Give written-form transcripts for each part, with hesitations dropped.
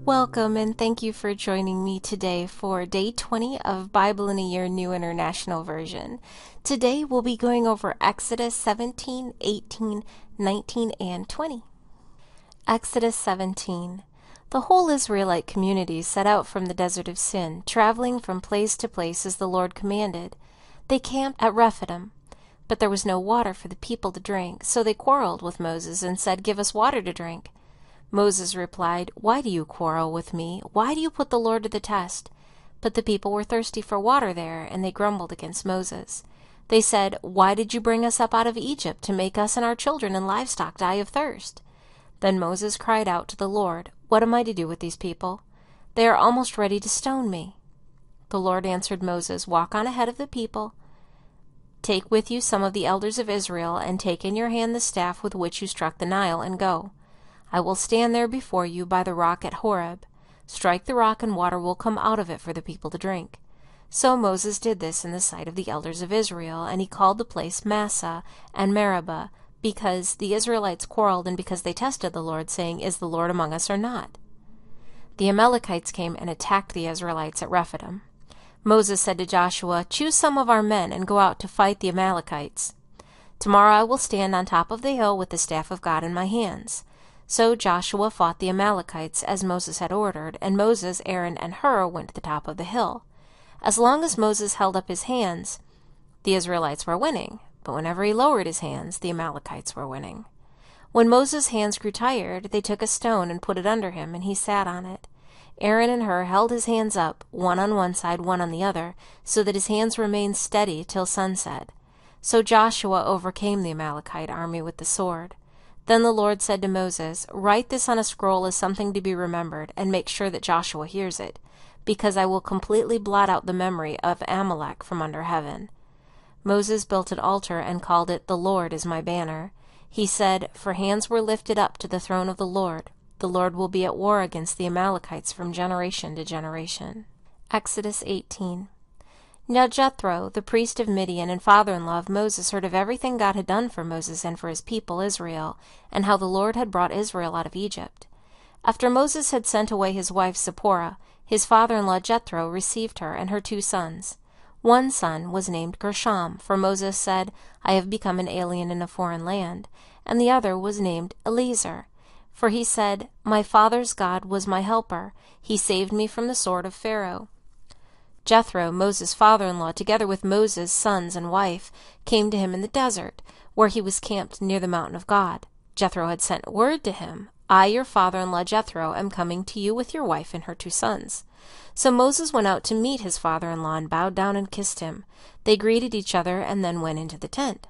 Welcome and thank you for joining me today for Day 20 of Bible in a Year New International Version. Today we'll be going over Exodus 17, 18, 19, and 20. Exodus 17. The whole Israelite community set out from the desert of Sin, traveling from place to place as the Lord commanded. They camped at Rephidim, but there was no water for the people to drink, so they quarreled with Moses and said, "Give us water to drink." Moses replied, "Why do you quarrel with me? Why do you put the Lord to the test?" But the people were thirsty for water there, and they grumbled against Moses. They said, "Why did you bring us up out of Egypt to make us and our children and livestock die of thirst?" Then Moses cried out to the Lord, "What am I to do with these people? They are almost ready to stone me." The Lord answered Moses, "Walk on ahead of the people. Take with you some of the elders of Israel, and take in your hand the staff with which you struck the Nile, and go. I will stand there before you by the rock at Horeb. Strike the rock, and water will come out of it for the people to drink." So Moses did this in the sight of the elders of Israel, and he called the place Massah and Meribah, because the Israelites quarreled and because they tested the Lord, saying, "Is the Lord among us or not?" The Amalekites came and attacked the Israelites at Rephidim. Moses said to Joshua, "Choose some of our men and go out to fight the Amalekites. Tomorrow I will stand on top of the hill with the staff of God in my hands." So Joshua fought the Amalekites as Moses had ordered, and Moses, Aaron, and Hur went to the top of the hill. As long as Moses held up his hands, the Israelites were winning, but whenever he lowered his hands, the Amalekites were winning. When Moses' hands grew tired, they took a stone and put it under him, and he sat on it. Aaron and Hur held his hands up, one on one side, one on the other, so that his hands remained steady till sunset. So Joshua overcame the Amalekite army with the sword. Then the Lord said to Moses, "Write this on a scroll as something to be remembered, and make sure that Joshua hears it, because I will completely blot out the memory of Amalek from under heaven." Moses built an altar and called it, "The Lord is my banner." He said, "For hands were lifted up to the throne of the Lord. The Lord will be at war against the Amalekites from generation to generation." Exodus 18. Now Jethro, the priest of Midian and father-in-law of Moses, heard of everything God had done for Moses and for his people Israel, and how the Lord had brought Israel out of Egypt. After Moses had sent away his wife Zipporah, his father-in-law Jethro received her and her 2 sons. One son was named Gershom, for Moses said, "I have become an alien in a foreign land," and the other was named Eliezer, for he said, "My father's God was my helper. He saved me from the sword of Pharaoh." Jethro, Moses' father-in-law, together with Moses' sons and wife, came to him in the desert, where he was camped near the mountain of God. Jethro had sent word to him, "I, your father-in-law Jethro, am coming to you with your wife and her 2 sons." So Moses went out to meet his father-in-law and bowed down and kissed him. They greeted each other and then went into the tent.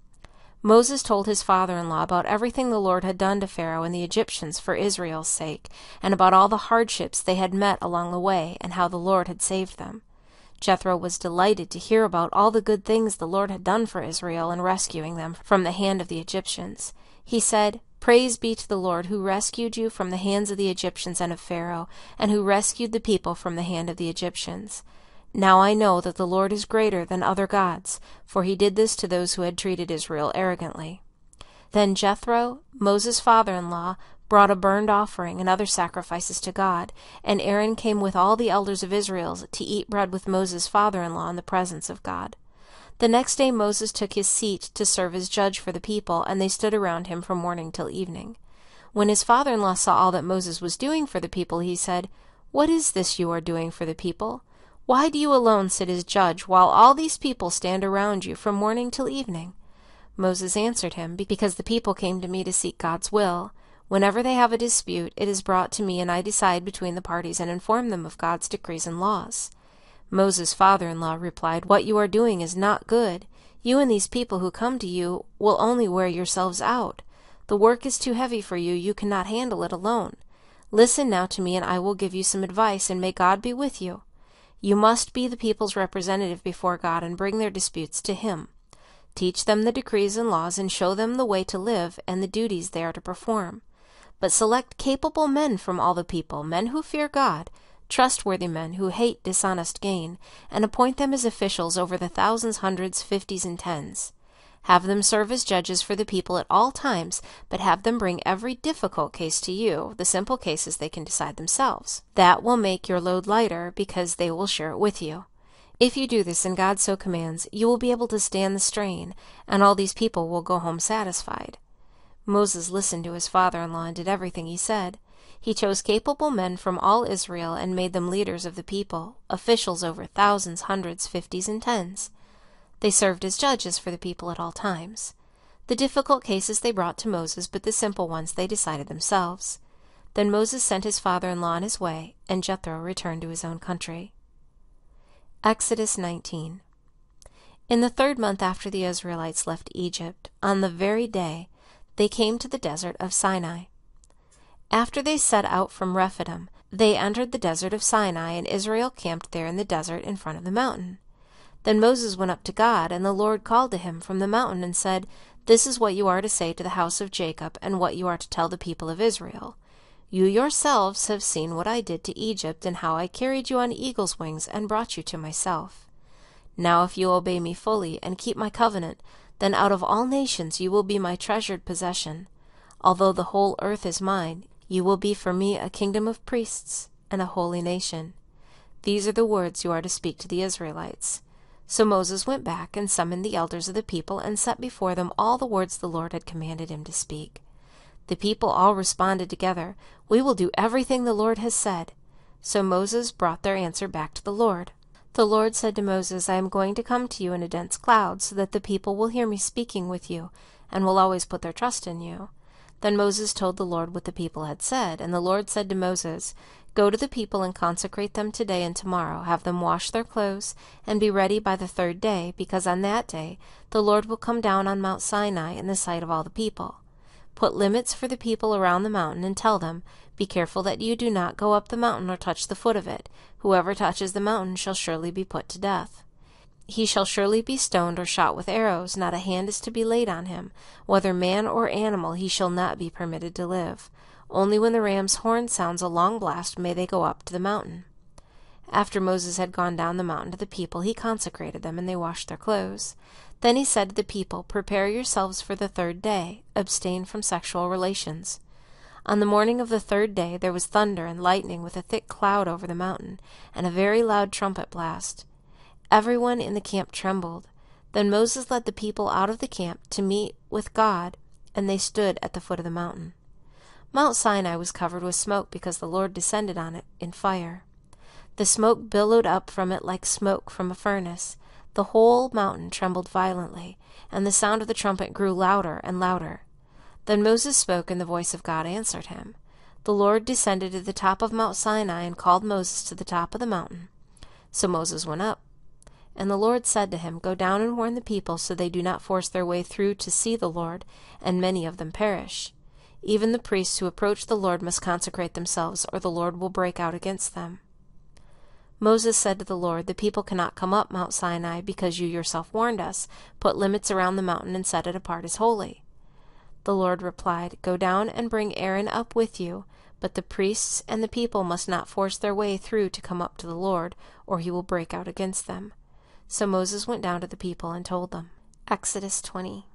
Moses told his father-in-law about everything the Lord had done to Pharaoh and the Egyptians for Israel's sake, and about all the hardships they had met along the way, and how the Lord had saved them. Jethro was delighted to hear about all the good things the Lord had done for Israel in rescuing them from the hand of the Egyptians. He said, "Praise be to the Lord, who rescued you from the hands of the Egyptians and of Pharaoh, and who rescued the people from the hand of the Egyptians. Now I know that the Lord is greater than other gods, for he did this to those who had treated Israel arrogantly." Then Jethro, Moses' father-in-law, brought a burnt offering and other sacrifices to God, and Aaron came with all the elders of Israel to eat bread with Moses' father-in-law in the presence of God. The next day Moses took his seat to serve as judge for the people, and they stood around him from morning till evening. When his father-in-law saw all that Moses was doing for the people, he said, "What is this you are doing for the people? Why do you alone sit as judge, while all these people stand around you from morning till evening?" Moses answered him, "Because the people came to me to seek God's will. Whenever they have a dispute, it is brought to me, and I decide between the parties and inform them of God's decrees and laws." Moses' father-in-law replied, "What you are doing is not good. You and these people who come to you will only wear yourselves out. The work is too heavy for you. You cannot handle it alone. Listen now to me, and I will give you some advice, and may God be with you. You must be the people's representative before God and bring their disputes to Him. Teach them the decrees and laws, and show them the way to live and the duties they are to perform. But select capable men from all the people, men who fear God, trustworthy men who hate dishonest gain, and appoint them as officials over the thousands, hundreds, fifties, and tens. Have them serve as judges for the people at all times, but have them bring every difficult case to you. The simple cases they can decide themselves. That will make your load lighter, because they will share it with you. If you do this, and God so commands, you will be able to stand the strain, and all these people will go home satisfied." Moses listened to his father-in-law and did everything he said. He chose capable men from all Israel and made them leaders of the people, officials over thousands, hundreds, fifties, and tens. They served as judges for the people at all times. The difficult cases they brought to Moses, but the simple ones they decided themselves. Then Moses sent his father-in-law on his way, and Jethro returned to his own country. Exodus 19. In the 3rd month after the Israelites left Egypt, on the very day, they came to the desert of Sinai. After they set out from Rephidim, they entered the desert of Sinai, and Israel camped there in the desert in front of the mountain. Then Moses went up to God, and the Lord called to him from the mountain and said, "This is what you are to say to the house of Jacob, and what you are to tell the people of Israel. You yourselves have seen what I did to Egypt, and how I carried you on eagle's wings and brought you to myself. Now if you obey me fully and keep my covenant, then out of all nations you will be my treasured possession. Although the whole earth is mine, you will be for me a kingdom of priests and a holy nation. These are the words you are to speak to the Israelites." So Moses went back and summoned the elders of the people and set before them all the words the Lord had commanded him to speak. The people all responded together, "We will do everything the Lord has said." So Moses brought their answer back to the Lord. The Lord said to Moses, "I am going to come to you in a dense cloud, so that the people will hear me speaking with you, and will always put their trust in you." Then Moses told the Lord what the people had said, and the Lord said to Moses, "Go to the people and consecrate them today and tomorrow. Have them wash their clothes, and be ready by the 3rd day, because on that day the Lord will come down on Mount Sinai in the sight of all the people. Put limits for the people around the mountain, and tell them, 'Be careful that you do not go up the mountain or touch the foot of it. Whoever touches the mountain shall surely be put to death. He shall surely be stoned or shot with arrows. Not a hand is to be laid on him. Whether man or animal, he shall not be permitted to live. Only when the ram's horn sounds a long blast may they go up to the mountain.'" After Moses had gone down the mountain to the people, he consecrated them, and they washed their clothes. Then he said to the people, "Prepare yourselves for the 3rd day. Abstain from sexual relations." On the morning of the 3rd day there was thunder and lightning with a thick cloud over the mountain, and a very loud trumpet blast. Everyone in the camp trembled. Then Moses led the people out of the camp to meet with God, and they stood at the foot of the mountain. Mount Sinai was covered with smoke because the Lord descended on it in fire. The smoke billowed up from it like smoke from a furnace. The whole mountain trembled violently, and the sound of the trumpet grew louder and louder. Then Moses spoke, and the voice of God answered him. The Lord descended to the top of Mount Sinai and called Moses to the top of the mountain. So Moses went up. And the Lord said to him, "Go down and warn the people, so they do not force their way through to see the Lord, and many of them perish. Even the priests who approach the Lord must consecrate themselves, or the Lord will break out against them." Moses said to the Lord, "The people cannot come up Mount Sinai, because you yourself warned us. Put limits around the mountain and set it apart as holy." The Lord replied, "Go down and bring Aaron up with you, but the priests and the people must not force their way through to come up to the Lord, or he will break out against them." So Moses went down to the people and told them. Exodus 20.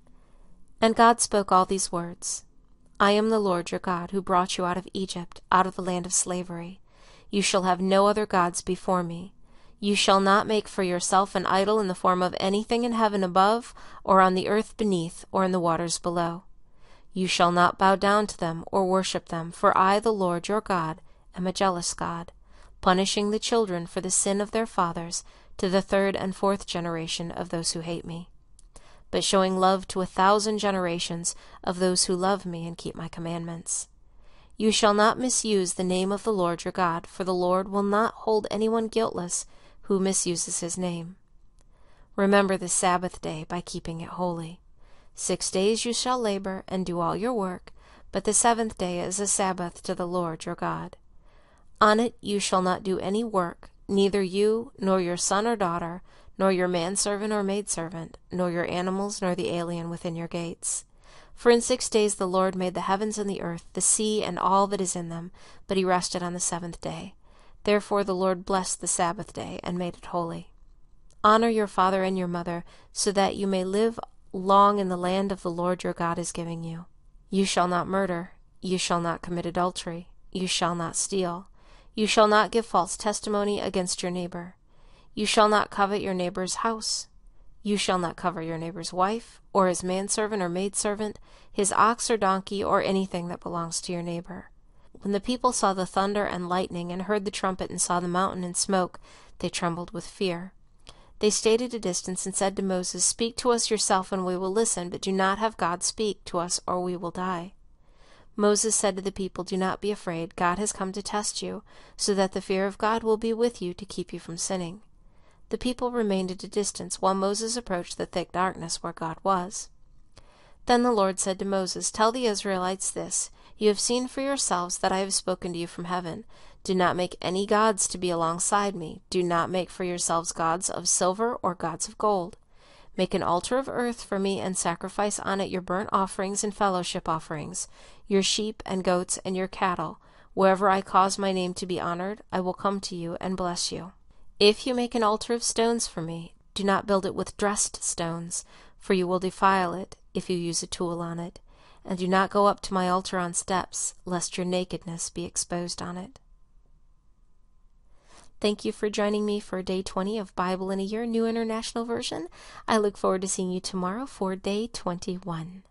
And God spoke all these words. "I am the Lord your God, who brought you out of Egypt, out of the land of slavery. You shall have no other gods before me. You shall not make for yourself an idol in the form of anything in heaven above, or on the earth beneath, or in the waters below. You shall not bow down to them or worship them, for I, the Lord your God, am a jealous God, punishing the children for the sin of their fathers to the 3rd and 4th generation of those who hate me, but showing love to 1,000 generations of those who love me and keep my commandments. You shall not misuse the name of the Lord your God, for the Lord will not hold anyone guiltless who misuses his name. Remember the Sabbath day by keeping it holy. 6 days you shall labor and do all your work, but the 7th day is a Sabbath to the Lord your God. On it you shall not do any work, neither you, nor your son or daughter, nor your manservant or maidservant, nor your animals, nor the alien within your gates. For in 6 days the Lord made the heavens and the earth, the sea, and all that is in them, but he rested on the 7th day. Therefore the Lord blessed the Sabbath day and made it holy. Honor your father and your mother, so that you may live long in the land of the Lord your God is giving you. You shall not murder. You shall not commit adultery. You shall not steal. You shall not give false testimony against your neighbor. You shall not covet your neighbor's house. You shall not covet your neighbor's wife, or his manservant or maidservant, his ox or donkey, or anything that belongs to your neighbor. When the people saw the thunder and lightning, and heard the trumpet, and saw the mountain in smoke, they trembled with fear. They stayed at a distance and said to Moses, "Speak to us yourself, and we will listen, but do not have God speak to us, or we will die." Moses said to the people, "Do not be afraid. God has come to test you, so that the fear of God will be with you to keep you from sinning." The people remained at a distance, while Moses approached the thick darkness where God was. Then the Lord said to Moses, "Tell the Israelites this, you have seen for yourselves that I have spoken to you from heaven. Do not make any gods to be alongside me. Do not make for yourselves gods of silver or gods of gold. Make an altar of earth for me and sacrifice on it your burnt offerings and fellowship offerings, your sheep and goats and your cattle. Wherever I cause my name to be honored, I will come to you and bless you. If you make an altar of stones for me, do not build it with dressed stones, for you will defile it if you use a tool on it. And do not go up to my altar on steps, lest your nakedness be exposed on it." Thank you for joining me for Day 20 of Bible in a Year, New International Version. I look forward to seeing you tomorrow for Day 21.